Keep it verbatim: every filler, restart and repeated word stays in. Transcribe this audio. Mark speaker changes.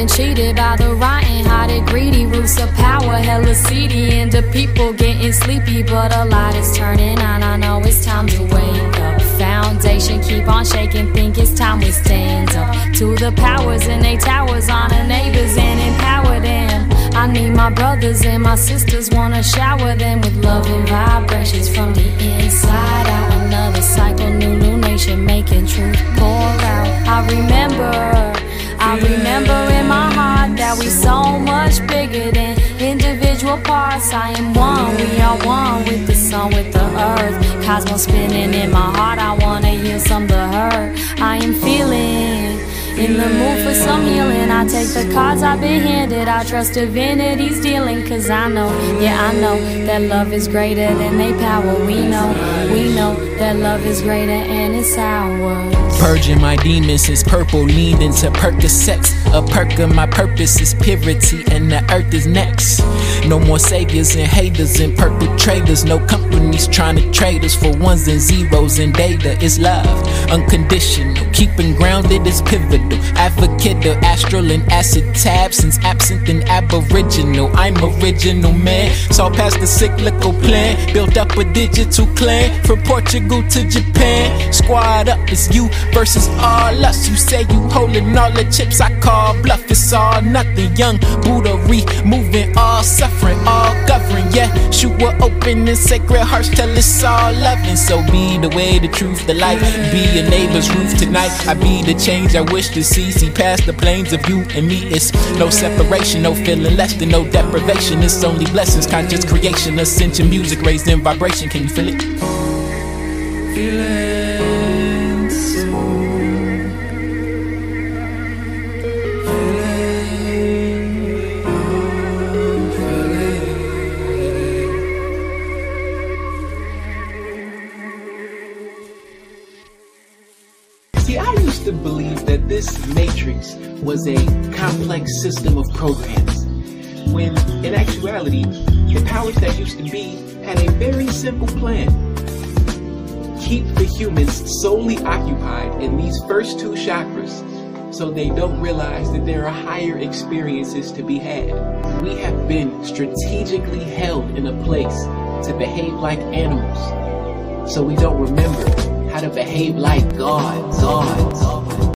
Speaker 1: cheated by the rotten, hearted, greedy roots of power, hella seedy, into people getting sleepy, but a lot is turning on. I know it's time to wake up. Foundation keep on shaking, think it's time we stand up to the powers in they towers, on the neighbors and empower them. I need my brothers and my sisters, wanna shower them with love and vibrations from the inside out. Another cycle, new new nation, making truth pour out. I remember, I remember in my heart that we so much bigger than individual parts. I am one, we are one with the sun, with the earth. Cosmos spinning in my heart, I wanna heal some of the hurt. I am feeling in the mood for some healing. I take the cards I've been handed, I trust divinity's dealing. Cause I know, yeah I know, that love is greater than they power. We know, we know, that love is greater and it's ours.
Speaker 2: Purging my demons is purple, leaned into Percocets. A perk of my purpose is purity, and the earth is next. No more saviors and haters and perpetrators. No companies trying to trade us for ones and zeros and data. It's love, unconditional, keeping grounded is pivotal. Advocate of astral and acid tab, since absent and aboriginal. I'm original, man. Saw past the cyclical plan, built up a digital clan from Portugal to Japan. Squad up, it's you versus all us. You say you holding all the chips, I call bluff. It's all nothing. Young Buddha removing all suffering, all govern. Yeah, shoot we're open and sacred hearts tell it's all loving. So be the way, the truth, the light. Be your neighbor's roof tonight. I be the change I wish to see. See past the planes of you and me. It's no separation, no feeling less than no deprivation. It's only blessings, conscious creation, ascension, music raised in vibration. Can you feel it?
Speaker 3: Feeling so.
Speaker 4: See, I used to believe that this matrix was a complex system of programs, when in actuality, the powers that used to be had a very simple plan. Keep the humans solely occupied in these first two chakras so they don't realize that there are higher experiences to be had. We have been strategically held in a place to behave like animals, so we don't remember how to behave like God, God, God.